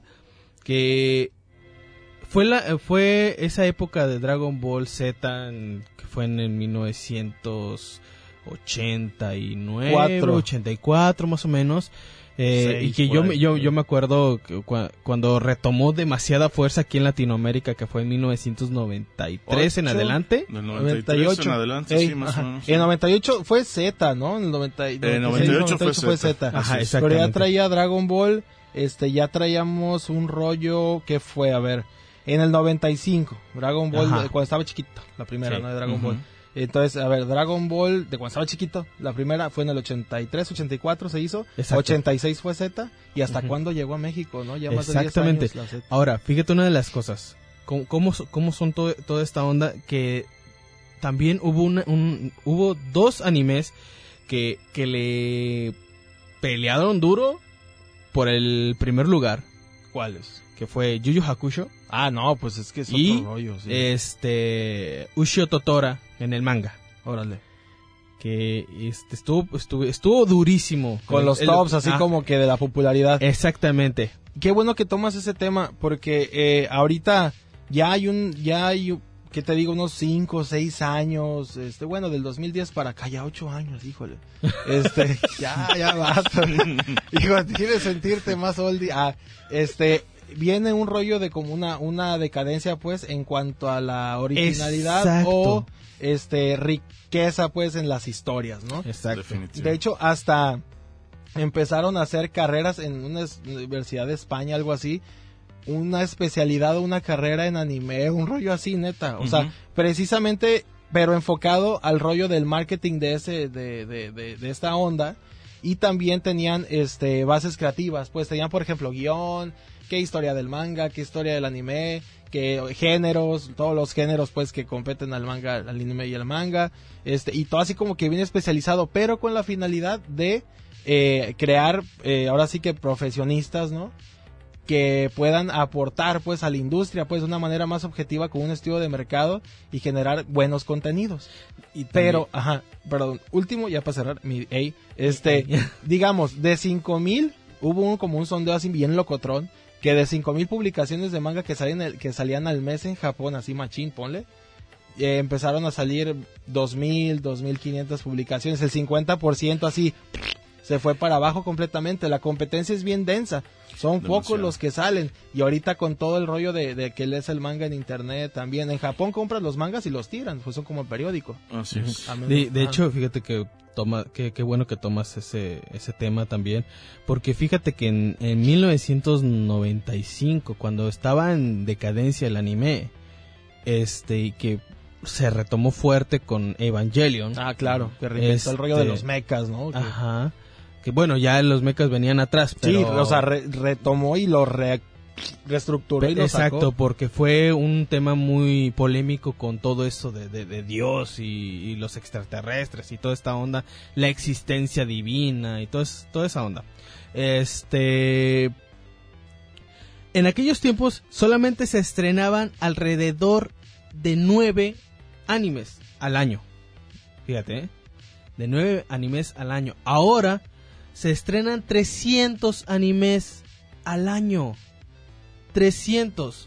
S5: que fue la fue esa época de Dragon Ball Z, en- que fue en el mil novecientos ochenta y nueve,
S3: Cuatro.
S5: ochenta y cuatro más o menos. Eh,
S3: Seis,
S5: y que
S3: por
S5: yo,
S3: ahí.
S5: me- yo, yo me acuerdo que cua- cuando retomó demasiada fuerza aquí en Latinoamérica, que fue en mil novecientos noventa y tres en
S3: Ocho.
S5: adelante.
S4: Del noventa y tres en adelante,
S3: Ey,
S4: sí, más
S3: ajá.
S4: o menos.
S3: En noventa y ocho fue Z, ¿no? En el noventa, y-
S4: Eh,
S3: noventa y seis,
S4: noventa y ocho
S3: noventa y ocho
S4: fue
S3: fue
S4: Z.
S3: Z.
S5: Ajá,
S3: Pero ya
S5: exactamente.
S3: traía Dragon Ball, este, ya traíamos un rollo que fue, a ver, en el noventa y cinco, Dragon Ball,
S5: Ajá.
S3: de cuando estaba chiquito, la primera,
S5: Sí.
S3: ¿no? De Dragon
S4: Ujú.
S3: Ball. Entonces, a ver, Dragon Ball, de cuando estaba chiquito, la primera fue en el ochenta y tres, ochenta y cuatro se hizo,
S5: Exacto.
S3: ochenta y seis fue Z, y hasta
S5: Ujú.
S3: cuándo llegó a México, ¿no? Ya más de diez
S5: Exactamente.
S3: años la Z.
S5: Ahora, fíjate una de las cosas. ¿Cómo, cómo, so- cómo son to- toda esta onda? Que también hubo una, un, hubo dos animes que, que le pelearon duro por el primer lugar.
S3: ¿Cuáles?
S5: Que fue Yu Yu Hakusho
S3: Ah, no, pues es que es
S5: y
S3: otro rollo, sí.
S5: este Ushio Totora en el manga.
S3: Órale.
S5: Que este, estuvo, estuvo, estuvo durísimo.
S3: Con
S5: El-
S3: los
S5: el-
S3: tops, así
S5: ah,
S3: como que de la popularidad.
S5: Exactamente.
S3: Qué bueno que tomas ese tema, porque eh, ahorita ya hay un, ya hay, ¿qué te digo? Unos cinco o seis años, este, bueno, del dos mil diez para acá, ya ocho años, híjole. Este, ya, ya basta. Hijo, quieres sentirte más oldie. Ah, este, viene un rollo de como una, una decadencia, pues, en cuanto a la originalidad
S5: Exacto.
S3: o, este, riqueza, pues, en las historias, ¿no?
S5: Exacto.
S4: Definitivo.
S3: De hecho, hasta empezaron a hacer carreras en una es- universidad de España, algo así, una especialidad o una carrera en anime, un rollo así, neta. O
S4: Ujú.
S3: sea, precisamente, pero enfocado al rollo del marketing de ese, de, de, de, de esta onda. Y también tenían este bases creativas, pues tenían, por ejemplo, guión, qué historia del manga, qué historia del anime, qué géneros, todos los géneros pues que competen al manga, al anime y al manga, este, y todo así como que bien especializado, pero con la finalidad de eh, crear, eh, ahora sí que profesionistas, ¿no? Que puedan aportar pues a la industria pues de una manera más objetiva con un estudio de mercado y generar buenos contenidos.
S5: Y
S3: Pero, ajá, perdón, último ya para cerrar mi ey, este, digamos, de cinco mil hubo un, como un sondeo así bien locotrón, que de cinco mil publicaciones de manga que salían el- que salían al mes en Japón, así machín, ponle, eh, empezaron a salir dos mil, dos mil quinientas publicaciones, el cincuenta por ciento así se fue para abajo completamente. La competencia es bien densa, son
S4: Demasiado.
S3: pocos los que salen, y ahorita con todo el rollo de, de que lees el manga en internet también, en Japón compras los mangas y los tiran, pues son como el periódico.
S4: Así es.
S3: A menos-
S5: De, de
S3: ajá.
S5: hecho, fíjate que toma, que, qué bueno que tomas ese, ese tema también, porque fíjate que en, en mil novecientos noventa y cinco, cuando estaba en decadencia el anime, este, y que se retomó fuerte con Evangelion.
S3: Ah, claro, que reinventó el rollo de
S5: Este,
S3: los mechas, ¿no? Que-
S5: Ajá. Que bueno, ya los mechas venían atrás, pero...
S3: Sí, o sea, re- retomó y lo re- reestructuró y lo
S5: Exacto,
S3: sacó.
S5: porque fue un tema muy polémico con todo eso de, de, de Dios y, y los extraterrestres y toda esta onda, la existencia divina y todo es- toda esa onda. Este, en aquellos tiempos solamente se estrenaban alrededor de nueve animes al año. Fíjate, ¿eh? De nueve animes al año. Ahora se estrenan trescientos animes al año. trescientos.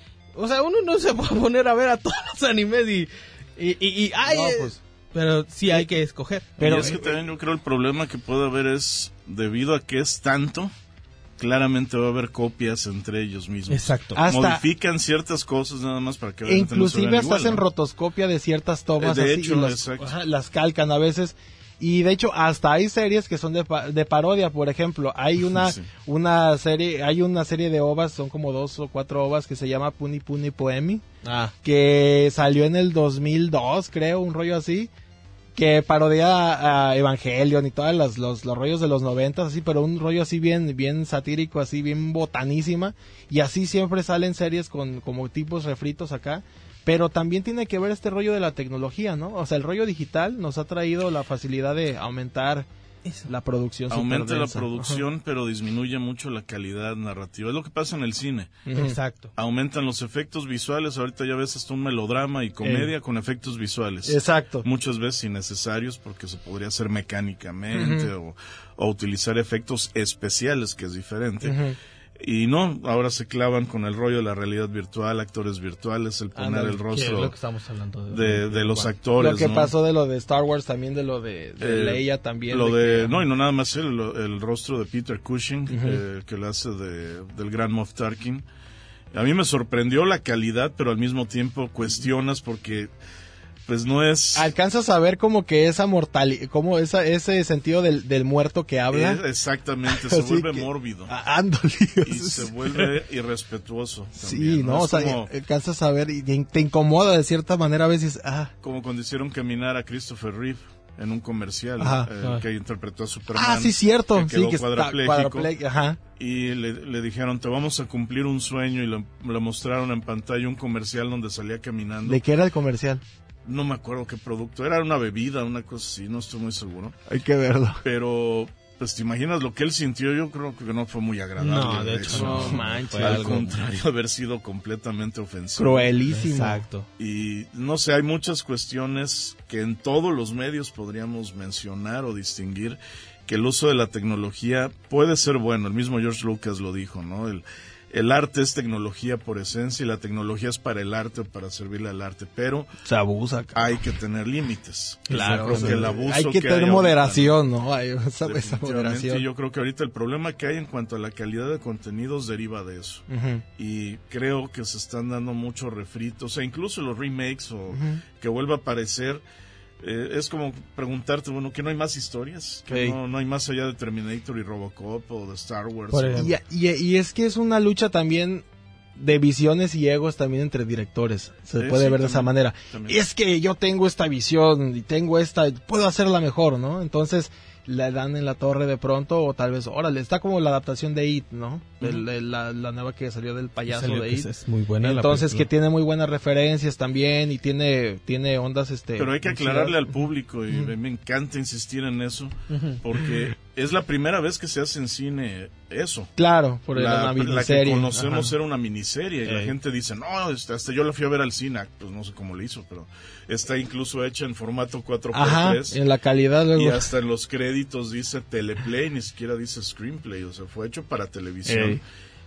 S5: O sea, uno no se puede poner a ver a todos los animes y... y, y, y- ay,
S3: No,
S5: eh,
S3: pues,
S5: pero sí hay que escoger.
S3: Pero-
S4: y es que también yo creo el problema que puede haber es, debido a que es tanto, claramente va a haber copias entre ellos mismos.
S5: Exacto.
S3: Hasta-
S4: Modifican ciertas cosas nada más para que obviamente no se
S3: inclusive
S4: vean
S3: hasta
S4: igual,
S3: hacen
S4: ¿no?
S3: rotoscopia de ciertas tomas
S4: Eh, de
S3: así,
S4: hecho,
S3: y las,
S4: exacto.
S3: ajá, las calcan a veces. Y de hecho hasta hay series que son de, pa- de parodia, por ejemplo, hay una
S4: Sí.
S3: una serie, hay una serie de ovas, son como dos o cuatro ovas que se llama Puni Puni Poemi,
S5: Ah,
S3: que salió en el dos mil dos, creo, un rollo así, que parodia a, a Evangelion y todos los, los, los rollos de los noventas, así, pero un rollo así bien, bien satírico, así bien botanísima, y así siempre salen series con como tipos refritos acá, pero también tiene que ver este rollo de la tecnología, ¿no? O sea, el rollo digital nos ha traído la facilidad de aumentar la producción.
S4: Aumenta la
S3: superdensa.
S4: producción, pero disminuye mucho la calidad narrativa. Es lo que pasa en el cine.
S3: Ujú.
S5: exacto.
S4: Aumentan los efectos visuales. Ahorita ya ves hasta un melodrama y comedia con efectos visuales.
S3: Exacto.
S4: Muchas veces innecesarios porque se podría hacer mecánicamente o, o utilizar efectos especiales, que es diferente.
S3: Ujú.
S4: Y no, ahora se clavan con el rollo de la realidad virtual, actores virtuales, el poner
S3: Ándale,
S4: el
S5: ¿Qué es
S4: rostro
S5: lo que estamos hablando?
S4: de, de los actores.
S3: Lo que
S4: ¿no?
S3: pasó de lo de Star Wars, también de lo de, de
S4: Eh,
S3: Leia también.
S4: Lo
S3: de
S4: de,
S3: que-
S4: no, y no nada más él, lo- el rostro de Peter Cushing,
S3: Ujú.
S4: eh, que lo hace de, del gran Moff Tarkin. A mí me sorprendió la calidad, pero al mismo tiempo cuestionas porque, pues no es...
S3: Alcanzas a ver como que esa mortalidad, como esa, ese sentido del, del muerto que habla.
S4: eh, exactamente, se
S3: Así
S4: vuelve
S3: que-
S4: mórbido.
S3: Ah, ándale.
S4: Y se vuelve irrespetuoso.
S3: Sí,
S4: también,
S3: no, o
S4: Es
S3: sea,
S4: como,
S3: alcanzas a ver y te te incomoda de cierta manera a veces. Ah,
S4: como cuando hicieron caminar a Christopher Reeve en un comercial,
S3: Ajá.
S4: eh,
S5: Ah.
S4: que interpretó a Superman.
S3: ah sí, cierto.
S4: que quedó
S3: Sí, que está
S4: cuadrapléjico.
S3: cuadrapléjico. Ajá.
S4: Y le, le dijeron, te vamos a cumplir un sueño, y le, le mostraron en pantalla un comercial donde salía caminando.
S3: ¿De qué era el comercial?
S4: No me acuerdo qué producto, era una bebida, una cosa así, no estoy muy seguro.
S3: Hay que verlo.
S4: Pero, pues te imaginas lo que él sintió, yo creo que no fue muy agradable.
S5: No, de hecho, no,
S3: manches.
S5: fue
S4: Al
S5: algo-
S4: contrario, haber sido completamente ofensivo.
S3: Cruelísimo.
S5: Exacto.
S4: Y no sé, hay muchas cuestiones que en todos los medios podríamos mencionar o distinguir, que el uso de la tecnología puede ser bueno. El mismo George Lucas lo dijo, ¿no? El, el arte es tecnología por esencia y la tecnología es para el arte o para servirle al arte, pero
S3: Se abusa. ca-
S4: hay que tener límites.
S5: Claro,
S4: Yo creo que el abuso
S3: hay que
S4: que
S3: tener
S4: hay
S3: moderación, ¿no? Hay esa, esa
S4: Definitivamente,
S3: moderación.
S4: yo creo que ahorita el problema que hay en cuanto a la calidad de contenidos deriva de eso.
S3: Ujú.
S4: Y creo que se están dando muchos refritos, o sea, incluso los remakes o que vuelva a aparecer. Eh, es como preguntarte, bueno, que no hay más historias, que
S3: Sí.
S4: no, no hay más allá de Terminator y Robocop o de Star Wars.
S5: Por
S4: o-
S5: ejemplo.
S3: Y, y, y es que es una lucha también de visiones y egos también entre directores. Se
S4: Sí,
S3: puede
S4: sí,
S3: ver de esa
S4: también,
S3: manera.
S4: también.
S3: Es que yo tengo esta visión y tengo esta, puedo hacerla mejor, ¿no? Entonces le dan en la torre de pronto o tal vez, órale, está como la adaptación de It, ¿no? Del- de la, la nueva que salió del payaso
S5: Salió
S3: de
S5: que
S3: It.
S5: es, es muy buena la
S3: Entonces que
S5: película.
S3: tiene muy buenas referencias también y tiene tiene ondas este
S4: Pero hay que
S3: chidas.
S4: aclararle al público y me, me encanta insistir en eso, porque es la primera vez que se hace en cine eso.
S3: Claro, por el-
S4: La,
S3: la,
S4: la que
S3: miniserie.
S4: conocemos
S3: Ajá.
S4: era una miniserie y la
S5: Ey.
S4: gente dice, no, este, hasta yo la fui a ver al cine, pues no sé cómo le hizo, pero está incluso hecha en formato cuatro por
S3: Ajá,
S4: tres
S3: en la calidad luego.
S4: y hasta en los créditos dice teleplay, ni siquiera dice screenplay, o sea, fue hecho para televisión.
S3: Ey.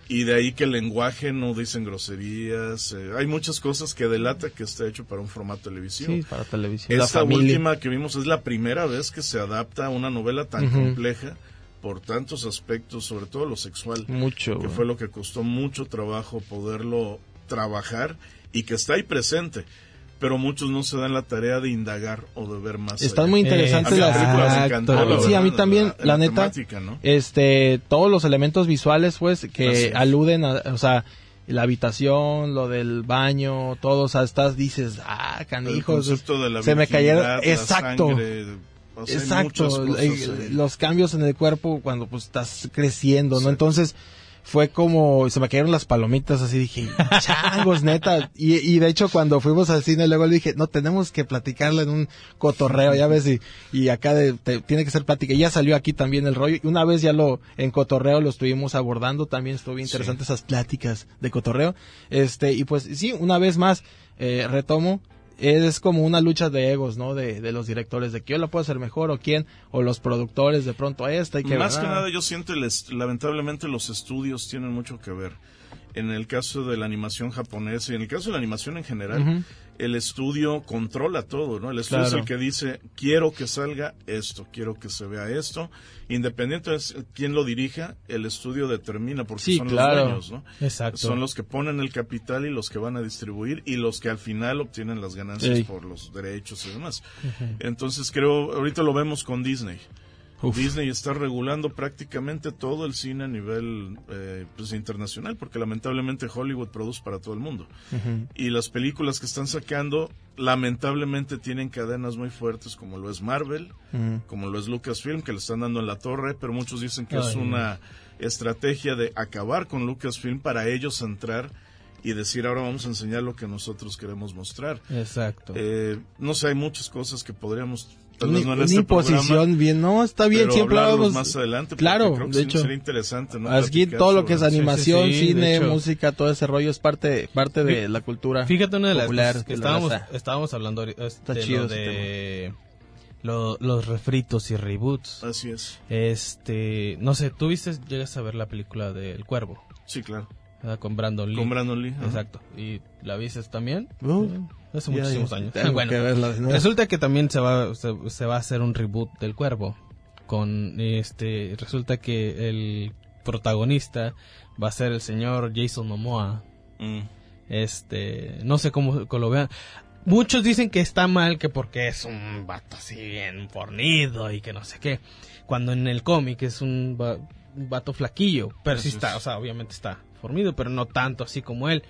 S4: Y de ahí que el lenguaje no dicen groserías. Eh, hay muchas cosas que delata que está hecho para un formato televisivo.
S5: Sí, para televisión.
S4: Esta última que vimos es la primera vez que se adapta a una novela tan uh-huh. compleja por tantos aspectos, sobre todo lo sexual.
S3: Mucho.
S4: Que fue lo que costó mucho trabajo poderlo trabajar y que está ahí presente. Pero muchos no se dan la tarea de indagar o de ver más.
S3: Están
S4: allá.
S3: muy interesantes las
S4: películas. Me encantó,
S3: a mí, sí, a mí también, la, la, la neta,
S4: ¿no?
S3: este, todos los elementos visuales, pues, que
S4: Así
S3: aluden a, o sea, la habitación, lo del baño, todo, o sea, estás, dices, ah, canijos,
S4: el concepto de la
S3: se me cayeron,
S4: la
S3: exacto.
S4: Sangre, o sea,
S3: exacto,
S4: cosas,
S3: eh, los cambios en el cuerpo cuando pues estás creciendo,
S4: sí.
S3: ¿no? Entonces, fue como, se me cayeron las palomitas, así dije, changos, neta. Y, y de hecho, cuando fuimos al cine, luego le dije, no, tenemos que platicarla en un cotorreo, ya ves, y, y acá de, te, tiene que ser plática. Y ya salió aquí también el rollo. Y una vez ya lo, en cotorreo lo estuvimos abordando, también estuvo bien interesante sí. esas pláticas de cotorreo. Este, y pues sí, una vez más, eh, retomo, es como una lucha de egos, ¿no? De, de los directores, de que yo la puedo hacer mejor o quién, o los productores, de pronto esta y que...
S4: Más
S3: ah.
S4: que nada yo siento, el est- lamentablemente los estudios tienen mucho que ver. En el caso de la animación japonesa y en el caso de la animación en general, uh-huh. el estudio controla todo, ¿no? El estudio claro. es el que dice, quiero que salga esto, quiero que se vea esto. Independiente de quién lo dirija, el estudio determina, porque
S3: sí,
S4: son
S3: claro.
S4: los dueños, ¿no?
S5: Exacto.
S4: Son los que ponen el capital y los que van a distribuir y los que al final obtienen las ganancias
S3: sí.
S4: por los derechos y demás. Uh-huh. Entonces creo, ahorita lo vemos con Disney. Uf. Disney está regulando prácticamente todo el cine a nivel eh, pues, internacional, porque lamentablemente Hollywood produce para todo el mundo. Uh-huh. Y las películas que están sacando, lamentablemente tienen cadenas muy fuertes, como lo es Marvel, uh-huh. como lo es Lucasfilm, que le están dando en la torre, pero muchos dicen que Ay, es una estrategia de acabar con Lucasfilm para ellos entrar y decir, ahora vamos a enseñar lo que nosotros queremos mostrar.
S5: Exacto.
S4: Eh, no sé, hay muchas cosas que podríamos... Tal
S3: Ni,
S4: vez no en
S3: ni
S4: este
S3: posición
S4: programa,
S3: bien, no, está bien, siempre vamos
S4: más adelante.
S3: Claro,
S4: creo que
S3: de
S4: sí
S3: hecho,
S4: sería interesante, ¿no?
S3: Aquí todo lo que es animación,
S5: sí, sí, sí,
S3: cine, música, todo ese rollo es parte, parte de la cultura.
S5: Fíjate una de las
S3: popular,
S5: cosas que estábamos, estábamos hablando este,
S3: está chido
S5: lo de lo, los refritos y reboots.
S4: Así es.
S5: Este, no sé, ¿tú viste, llegas a ver la película de El Cuervo?
S4: Sí, claro.
S5: Con Brandon Lee.
S4: Con Brandon Lee. Ajá.
S5: Exacto. ¿Y la viste también?
S3: Uh,
S5: Hace muchísimos
S3: ya,
S5: años.
S3: Tengo
S5: bueno,
S3: que verla de nuevo.
S5: Resulta que también se va se, se va a hacer un reboot del Cuervo. Con este, resulta que el protagonista va a ser el señor Jason Momoa. Mm. Este, no sé cómo, cómo lo vean. Muchos dicen que está mal, que porque es un vato así bien fornido y que no sé qué. Cuando en el cómic es un, va, un vato flaquillo, pero sí está, o sea, obviamente está fornido, pero no tanto así como él.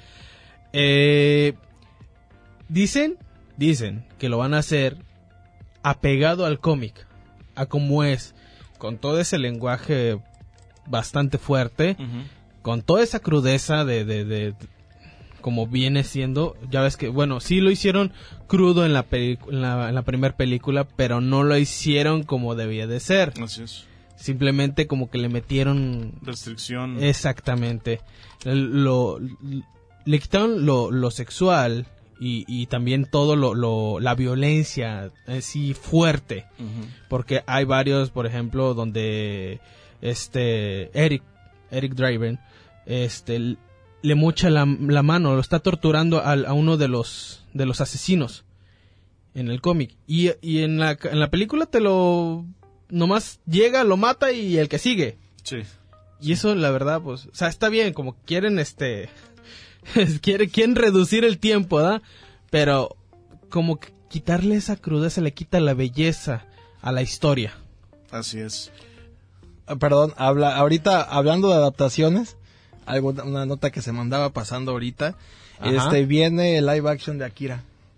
S5: Eh, dicen, dicen que lo van a hacer apegado al cómic, a como es, con todo ese lenguaje bastante fuerte, uh-huh. con toda esa crudeza de, de, de, de como viene siendo. Ya ves que, bueno, sí lo hicieron crudo en la, pelic- en la, en la primera película, pero no lo hicieron como debía de ser.
S4: Así es.
S5: Simplemente como que le metieron...
S4: restricción.
S5: Exactamente. Lo, le quitaron lo, lo sexual y, y también todo lo, lo la violencia así fuerte. Uh-huh. Porque hay varios, por ejemplo, donde este Eric, Eric Draven, este... le mocha la, la mano, lo está torturando a, a uno de los de los asesinos en el cómic. Y, y en la en la película te lo... nomás llega, lo mata y el que sigue.
S4: Sí.
S5: Y eso, la verdad, pues... o sea, está bien, como quieren, este... quieren, quieren reducir el tiempo, ¿verdad? Pero como que quitarle esa crudeza le quita la belleza a la historia.
S4: Así es.
S3: Perdón, habla ahorita hablando de adaptaciones... Algo, una nota que se me andaba pasando ahorita. Ajá. Este viene el live action de Akira.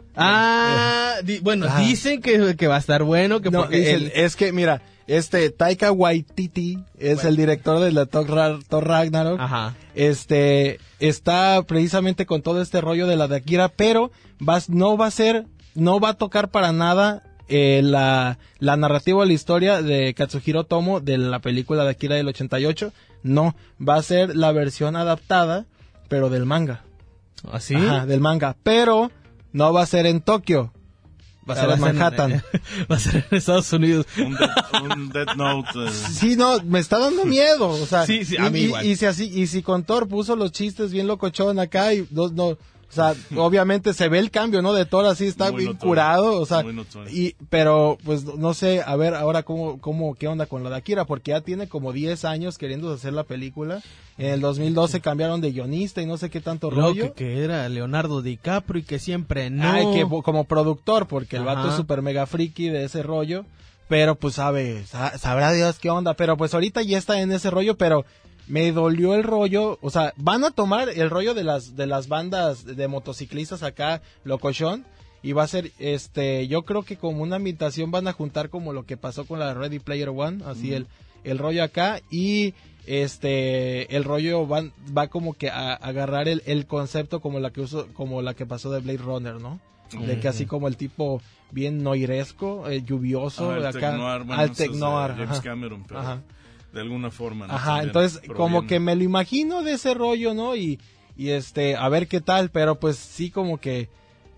S5: Ah, di, bueno, ah. dicen que, que va a estar bueno, que
S3: no,
S5: porque
S3: dicen,
S5: el...
S3: es que mira, este Taika Waititi es bueno. el director de la Thor, Thor Ragnarok.
S5: Ajá.
S3: Este está precisamente con todo este rollo de la de Akira, pero va, no va a ser, no va a tocar para nada eh, la la narrativa de la historia de Katsuhiro Otomo de la película de Akira del ochenta y ocho. No, va a ser la versión adaptada, pero del manga.
S5: ¿Ah, sí?
S3: Ajá, del manga, pero no va a ser en Tokio. Va a ser en Manhattan.
S5: En, va a ser en Estados Unidos.
S4: Un, de, un Death Note. Eh.
S3: Sí, no, me está dando miedo. O sea,
S5: sí, sí, a mí
S3: y,
S5: igual.
S3: Y, y, si así, y si con Thor puso los chistes bien locochón acá y no, no, o sea, obviamente se ve el cambio, ¿no? De Thor así está muy bien notorio, curado, o sea, y, pero pues no sé, a ver ahora cómo, cómo, qué onda con lo de Akira, porque ya tiene como diez años queriendo hacer la película. En el dos mil doce cambiaron de guionista y no sé qué tanto
S5: Creo
S3: rollo.
S5: Que, que era Leonardo DiCaprio y que siempre no.
S3: Ay, que como productor, porque el
S5: Ajá.
S3: vato es súper mega friki de ese rollo. Pero pues sabe, sabrá Dios qué onda. Pero pues ahorita ya está en ese rollo, pero me dolió el rollo. O sea, van a tomar el rollo de las, de las bandas de motociclistas acá, locochón. Y va a ser, este, yo creo que como una invitación van a juntar como lo que pasó con la Ready Player One. Así mm. el, el rollo acá y... este el rollo va, va como que a, a agarrar el, el concepto como la que uso, como la que pasó de Blade Runner, ¿no? Uh-huh. De que así como el tipo bien noiresco, eh, lluvioso,
S4: ah, el
S3: acá
S4: Tecnoir, bueno,
S3: al Tecnoir,
S4: James
S3: ajá.
S4: Cameron, pero
S3: ajá.
S4: de alguna forma, ¿no?
S3: Ajá,
S4: También
S3: entonces
S4: proviene.
S3: como que me lo imagino de ese rollo, ¿no? Y y este a ver qué tal, pero pues sí como que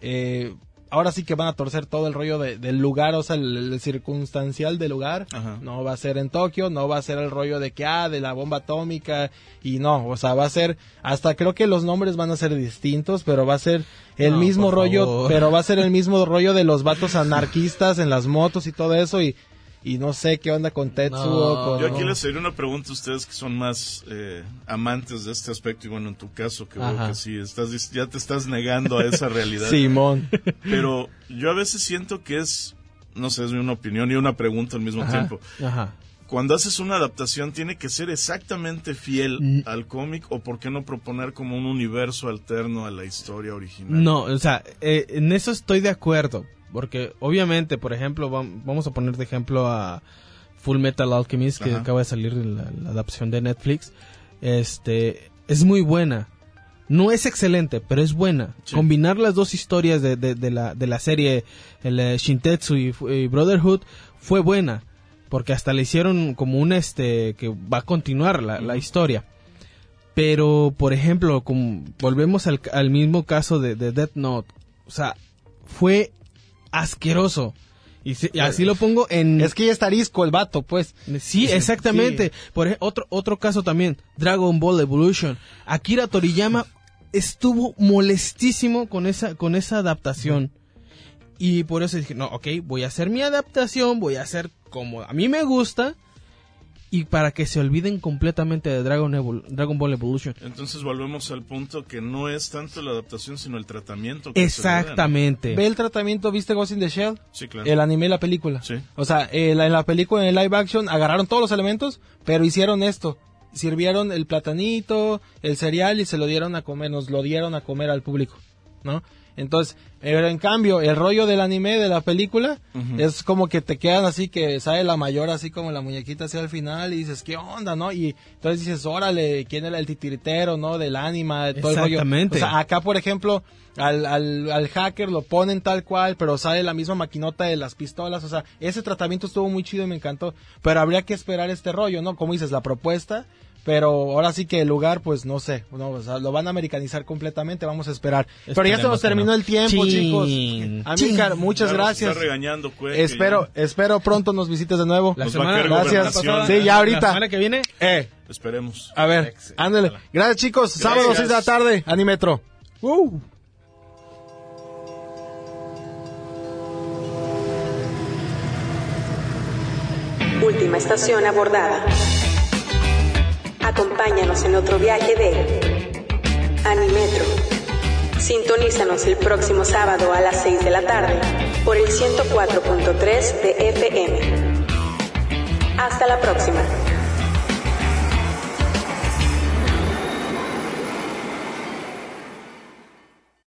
S3: eh ahora sí que van a torcer todo el rollo de, del lugar, o sea, el, el circunstancial del lugar. Ajá. No va a ser en Tokio, no va a ser el rollo de que, ah, de la bomba atómica, y no, o sea, va a ser, hasta creo que los nombres van a ser distintos, pero va a ser el no, mismo rollo, favor. pero va a ser el mismo rollo de los vatos anarquistas en las motos y todo eso, y y no sé qué onda con Tetsuo.
S4: No.
S3: Con,
S4: Yo aquí
S3: ¿no?
S4: les haría una pregunta a ustedes que son más eh, amantes de este aspecto, y bueno, en tu caso, que Ajá. veo que sí, estás, ya te estás negando a esa realidad.
S3: Simón.
S4: Pero yo a veces siento que es, no sé, es una opinión y una pregunta al mismo
S5: Ajá.
S4: tiempo.
S5: Ajá.
S4: Cuando haces una adaptación, ¿tiene que ser exactamente fiel mm. al cómic, o por qué no proponer como un universo alterno a la historia original?
S5: No, o sea, eh, en eso estoy de acuerdo. Porque obviamente, por ejemplo, vamos a poner de ejemplo a Full Metal Alchemist, que Ajá. acaba de salir la, la adaptación de Netflix. Este, es muy buena. No es excelente, pero es buena. Sí. Combinar las dos historias de, de, de, la, de la serie, el uh, Shintetsu y, y Brotherhood, fue buena. Porque hasta le hicieron como un este, que va a continuar la, la historia. Pero, por ejemplo, como, volvemos al, al mismo caso de, de Death Note. O sea, fue asqueroso. Y, si, y así lo pongo en...
S3: Es que ya está arisco el vato, pues.
S5: Sí, exactamente. Sí. Por ejemplo, otro, otro caso también, Dragon Ball Evolution. Akira Toriyama estuvo molestísimo con esa, con esa adaptación. Y por eso dije, no, ok, voy a hacer mi adaptación, voy a hacer como a mí me gusta, y para que se olviden completamente de Dragon, Evol- Dragon Ball Evolution.
S4: Entonces volvemos al punto que no es tanto la adaptación, sino el tratamiento. Que
S5: Exactamente.
S4: Se le
S3: da, ¿no? Ve el tratamiento, ¿viste Ghost in the Shell?
S4: Sí, claro.
S3: El anime y la película.
S4: Sí.
S3: O sea, eh, la, en la película, en el live action, agarraron todos los elementos, pero hicieron esto. Sirvieron el platanito, el cereal, y se lo dieron a comer, nos lo dieron a comer al público, ¿no? Entonces, pero en cambio, el rollo del anime, de la película, uh-huh. es como que te quedan así, que sale la mayor así como la muñequita hacia el final, y dices, ¿qué onda, no? Y entonces dices, órale, ¿quién era el titiritero, no? Del anima, todo el rollo.
S5: Exactamente.
S3: O sea, acá, por ejemplo, al, al, al hacker lo ponen tal cual, pero sale la misma maquinota de las pistolas, o sea, ese tratamiento estuvo muy chido y me encantó, pero habría que esperar este rollo, ¿no? Como dices, la propuesta... Pero ahora sí que el lugar, pues no sé, no, o sea, lo van a americanizar completamente, vamos a esperar. Esperemos. Pero ya se nos terminó no. el tiempo, Chin. chicos. Amílcar, muchas
S4: claro,
S3: gracias.
S4: Está regañando, Cueque,
S3: espero, ya. espero pronto nos visites de nuevo.
S5: La
S4: nos
S5: semana,
S3: gracias.
S5: Pasada,
S3: sí, ya ahorita.
S5: La semana que viene.
S3: Eh.
S4: Esperemos.
S3: A ver, Excelente. ándale. Gracias, chicos. Gracias. Sábado seis de la tarde, Animetro. Uh.
S1: Última estación abordada. Acompáñanos en otro viaje de Animetro. Sintonízanos el próximo sábado a las seis de la tarde por el ciento cuatro punto tres de F M. Hasta la próxima.